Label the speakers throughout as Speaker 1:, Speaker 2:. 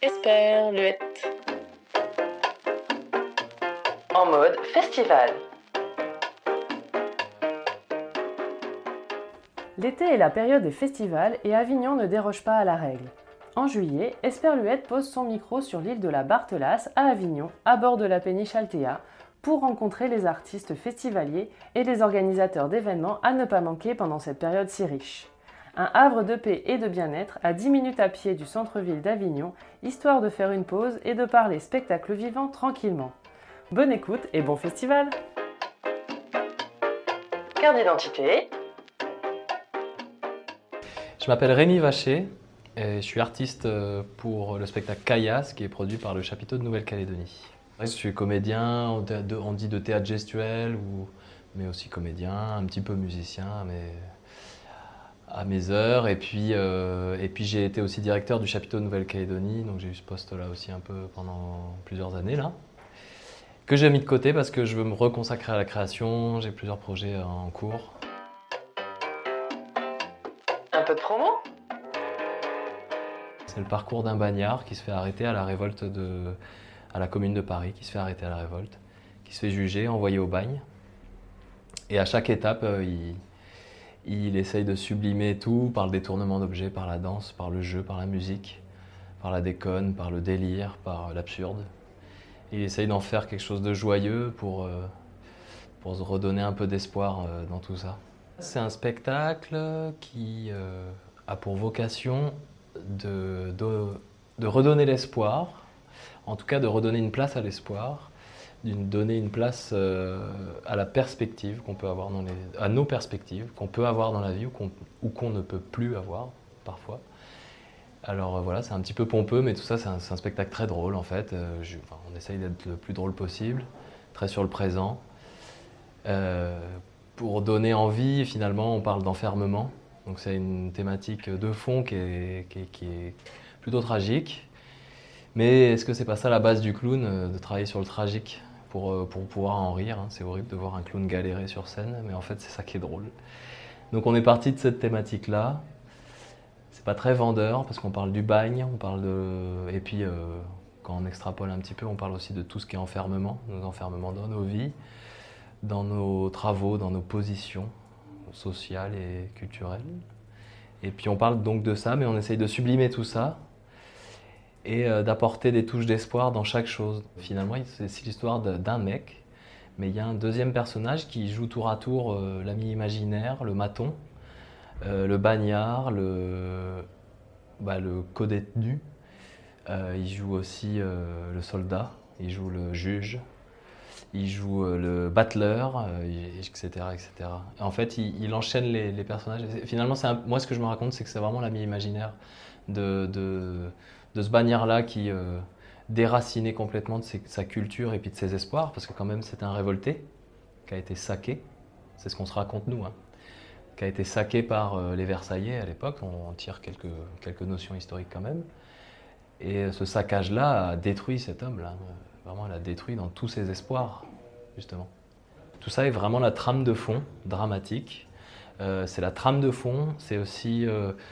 Speaker 1: Esperluette. En mode festival.
Speaker 2: L'été est la période des festivals et Avignon ne déroge pas à la règle. En juillet, Esperluette pose son micro sur l'île de la Barthelasse à Avignon, à bord de la péniche Altea, pour rencontrer les artistes festivaliers et les organisateurs d'événements à ne pas manquer pendant cette période si riche. Un havre de paix et de bien-être à 10 minutes à pied du centre-ville d'Avignon, histoire de faire une pause et de parler spectacle vivant tranquillement. Bonne écoute et bon festival!
Speaker 1: Carte d'identité.
Speaker 3: Je m'appelle Rémi Vacher et je suis artiste pour le spectacle Caillasse qui est produit par le chapiteau de Nouvelle-Calédonie. Je suis comédien, on dit de théâtre gestuel, mais aussi comédien, un petit peu musicien à mes heures. Et puis j'ai été aussi directeur du chapiteau de Nouvelle-Calédonie, donc j'ai eu ce poste-là aussi un peu pendant plusieurs années là, que j'ai mis de côté parce que je veux me reconsacrer à la création, j'ai plusieurs projets en cours.
Speaker 1: Un peu de promo.
Speaker 3: C'est le parcours d'un bagnard qui se fait arrêter à la révolte à la commune de Paris, qui se fait arrêter à la révolte, qui se fait juger, envoyé au bagne. Et à chaque étape, il essaye de sublimer tout par le détournement d'objets, par la danse, par le jeu, par la musique, par la déconne, par le délire, par l'absurde. Il essaye d'en faire quelque chose de joyeux pour se redonner un peu d'espoir dans tout ça. C'est un spectacle qui a pour vocation de redonner l'espoir, en tout cas de redonner une place à l'espoir, de donner une place à la perspective qu'on peut avoir à nos perspectives qu'on peut avoir dans la vie ou qu'on ne peut plus avoir parfois. Alors voilà, c'est un petit peu pompeux, mais tout ça c'est un spectacle très drôle en fait. On essaye d'être le plus drôle possible, très sur le présent. Pour donner envie, finalement, on parle d'enfermement. Donc c'est une thématique de fond qui est plutôt tragique. Mais est-ce que c'est pas ça la base du clown, de travailler sur le tragique pour pouvoir en rire, hein. C'est horrible de voir un clown galérer sur scène, mais en fait c'est ça qui est drôle. Donc on est parti de cette thématique-là. C'est pas très vendeur parce qu'on parle du bagne, et puis quand on extrapole un petit peu, on parle aussi de tout ce qui est enfermement, nos enfermements dans nos vies, dans nos travaux, dans nos positions sociales et culturelles. Et puis on parle donc de ça, mais on essaye de sublimer tout ça et d'apporter des touches d'espoir dans chaque chose. Finalement, c'est l'histoire d'un mec, mais il y a un deuxième personnage qui joue tour à tour l'ami imaginaire, le maton, le bagnard, le codétenu. Il joue aussi le soldat, il joue le juge. Il joue le battleur, etc., etc. Et en fait, il enchaîne les personnages. Finalement, moi, ce que je me raconte, c'est que c'est vraiment l'ami imaginaire de ce bagnard-là qui déraciné complètement de sa culture et puis de ses espoirs, parce que quand même, c'est un révolté qui a été saqué. C'est ce qu'on se raconte, nous, hein, qui a été saqué par les Versaillais à l'époque. On tire quelques notions historiques quand même. Et ce saccage-là a détruit cet homme-là. Vraiment, elle a détruit dans tous ses espoirs, justement. Tout ça est vraiment la trame de fond, dramatique. C'est la trame de fond, c'est aussi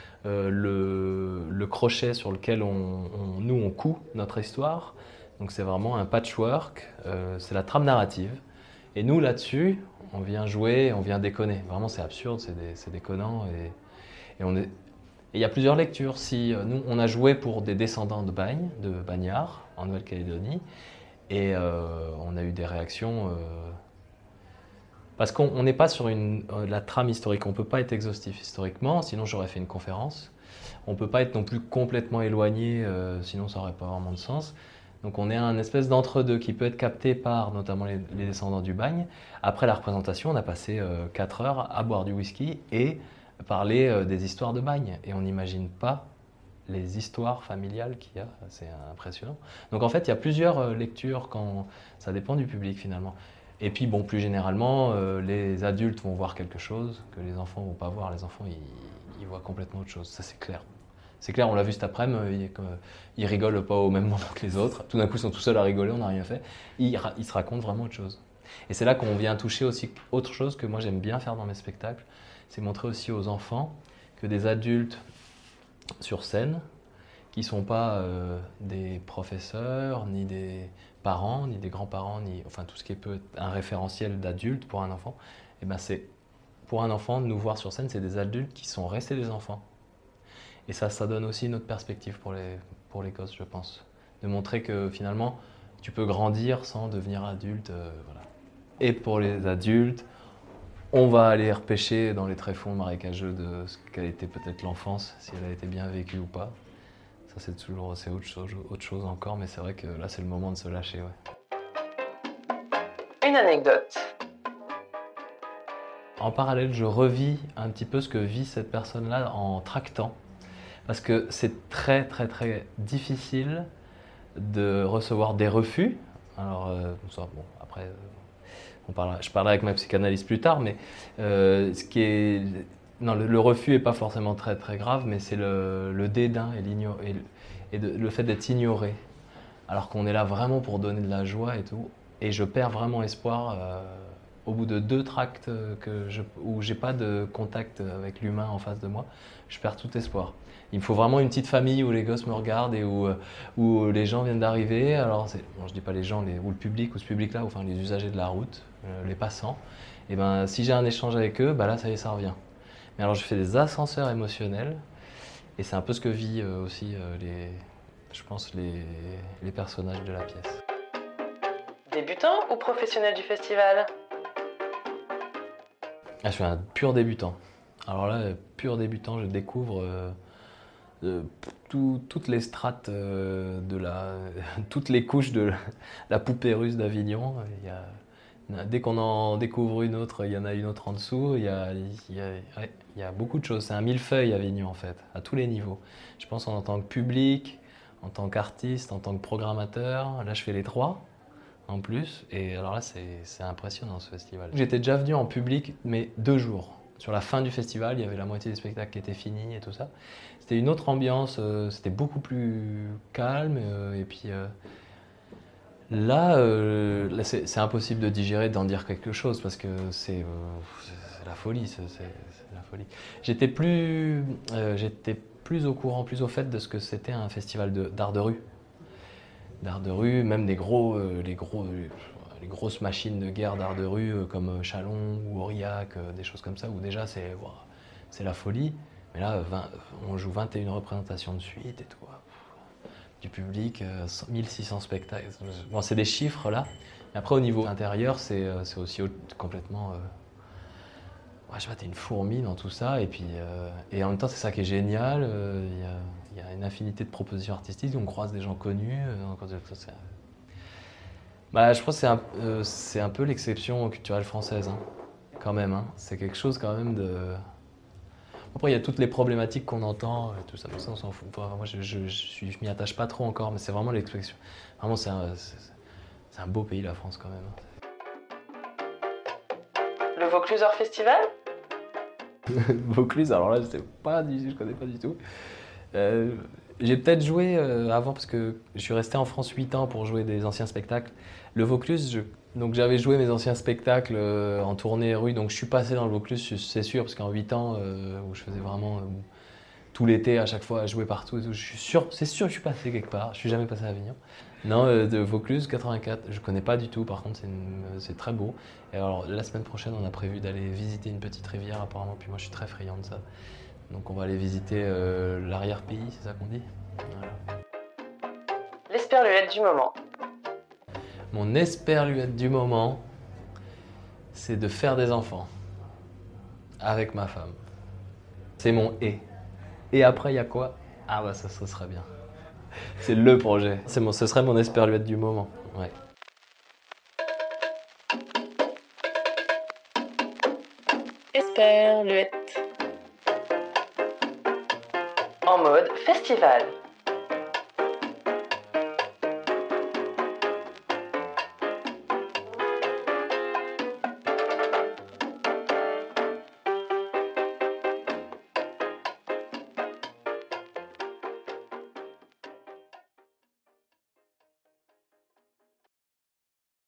Speaker 3: le crochet sur lequel on coud notre histoire. Donc c'est vraiment un patchwork, c'est la trame narrative. Et nous, là-dessus, on vient jouer, on vient déconner. Vraiment, c'est absurde, c'est déconnant. Et il y a plusieurs lectures. Nous, on a joué pour des descendants de bagnards, en Nouvelle-Calédonie. Et on a eu des réactions parce qu'on n'est pas sur la trame historique, on ne peut pas être exhaustif historiquement, sinon j'aurais fait une conférence. On ne peut pas être non plus complètement éloigné, sinon ça n'aurait pas vraiment de sens. Donc on est un espèce d'entre-deux qui peut être capté par notamment les descendants du bagne. Après la représentation, on a passé 4 heures à boire du whisky et parler des histoires de bagne. Et on n'imagine pas les histoires familiales qu'il y a, c'est impressionnant. Donc en fait, il y a plusieurs lectures, ça dépend du public finalement. Et puis bon, plus généralement, les adultes vont voir quelque chose que les enfants ne vont pas voir. Les enfants, ils voient complètement autre chose, ça c'est clair. C'est clair, on l'a vu cet après-midi, ils rigolent pas au même moment que les autres. Tout d'un coup, ils sont tout seuls à rigoler, on n'a rien fait. Ils se racontent vraiment autre chose. Et c'est là qu'on vient toucher aussi autre chose que moi j'aime bien faire dans mes spectacles, c'est montrer aussi aux enfants que des adultes sur scène qui ne sont pas des professeurs, ni des parents, ni des grands-parents, ni enfin tout ce qui peut être un référentiel d'adulte pour un enfant. Et ben c'est pour un enfant de nous voir sur scène, c'est des adultes qui sont restés des enfants. Et ça donne aussi une autre perspective pour les gosses, je pense. De montrer que finalement, tu peux grandir sans devenir adulte. Voilà. Et pour les adultes, on va aller repêcher dans les tréfonds marécageux de ce qu'a été peut-être l'enfance, si elle a été bien vécue ou pas. Ça, c'est autre chose encore, mais c'est vrai que là, c'est le moment de se lâcher. Ouais.
Speaker 1: Une anecdote.
Speaker 3: En parallèle, je revis un petit peu ce que vit cette personne-là en tractant. Parce que c'est très, très, très difficile de recevoir des refus. Alors, bon, après, je parlerai avec ma psychanalyste plus tard, mais ce qui est... Non, le refus n'est pas forcément très, très grave, mais c'est le dédain et le fait d'être ignoré. Alors qu'on est là vraiment pour donner de la joie et tout. Et je perds vraiment espoir au bout de 2 tracts où j'ai pas de contact avec l'humain en face de moi. Je perds tout espoir. Il me faut vraiment une petite famille où les gosses me regardent et où les gens viennent d'arriver. Alors, bon, je dis pas les gens, ou le public, ou ce public-là, enfin les usagers de la route, les passants. Et ben, si j'ai un échange avec eux, bah là, ça y est, ça revient. Mais alors, je fais des ascenseurs émotionnels. Et c'est un peu ce que vit aussi, je pense, les personnages de la pièce.
Speaker 1: Débutant ou professionnel du festival?
Speaker 3: Ah, je suis un pur débutant. Alors là, pur débutant, je découvre toutes les strates toutes les couches de la poupée russe d'Avignon. Dès qu'on en découvre une autre, il y en a une autre en dessous. Il y a beaucoup de choses. C'est un millefeuille Avignon en fait, à tous les niveaux. Je pense en tant que public, en tant qu'artiste, en tant que programmateur. Là, je fais les 3 en plus. Et alors là, c'est impressionnant ce festival. J'étais déjà venu en public, mais 2 jours. Sur la fin du festival, il y avait la moitié des spectacles qui étaient finis et tout ça. C'était une autre ambiance, c'était beaucoup plus calme. Et puis là, c'est impossible de digérer, d'en dire quelque chose parce que c'est la folie. C'est la folie. J'étais plus au courant, plus au fait de ce que c'était un festival d'art de rue. D'art de rue, même les grosses machines de guerre d'art de rue comme Chalon ou Aurillac, des choses comme ça, où déjà c'est la folie. Mais là, on joue 21 représentations de suite et tout. Du public, 1600 spectacles. Bon, c'est des chiffres là. Mais après, au niveau intérieur, c'est aussi complètement... je sais pas, t'es une fourmi dans tout ça. Et puis, et en même temps, c'est ça qui est génial. Il y a une infinité de propositions artistiques. On croise des gens connus. Je pense que c'est un peu l'exception culturelle française, hein, quand même. Hein. C'est quelque chose quand même de... Après, il y a toutes les problématiques qu'on entend, tout ça, mais ça on s'en fout. Enfin, moi, je m'y attache pas trop encore, mais c'est vraiment l'expression. Vraiment, c'est un beau pays, la France, quand même.
Speaker 1: Le Vaucluse Art Festival?
Speaker 3: Vaucluse, alors là, je connais pas du tout. J'ai peut-être joué avant, parce que je suis resté en France 8 ans pour jouer des anciens spectacles. Le Vaucluse, donc j'avais joué mes anciens spectacles en tournée rue, donc je suis passé dans le Vaucluse, c'est sûr, parce qu'en 8 ans, où je faisais vraiment tout l'été, à chaque fois, à jouer partout et tout, c'est sûr que je suis passé quelque part, je suis jamais passé à Avignon. Non, de Vaucluse, 84, je connais pas du tout, par contre c'est très beau. Et alors la semaine prochaine, on a prévu d'aller visiter une petite rivière apparemment, puis moi je suis très friand de ça. Donc on va aller visiter l'arrière-pays, c'est ça qu'on dit? Voilà.
Speaker 1: L'esperluette du moment.
Speaker 3: Mon esperluette du moment, c'est de faire des enfants avec ma femme. C'est mon et. Et après, il y a quoi? Ah bah ça serait bien. C'est le projet. Ce serait mon esperluette du moment. Ouais.
Speaker 1: Esperluette. En mode festival.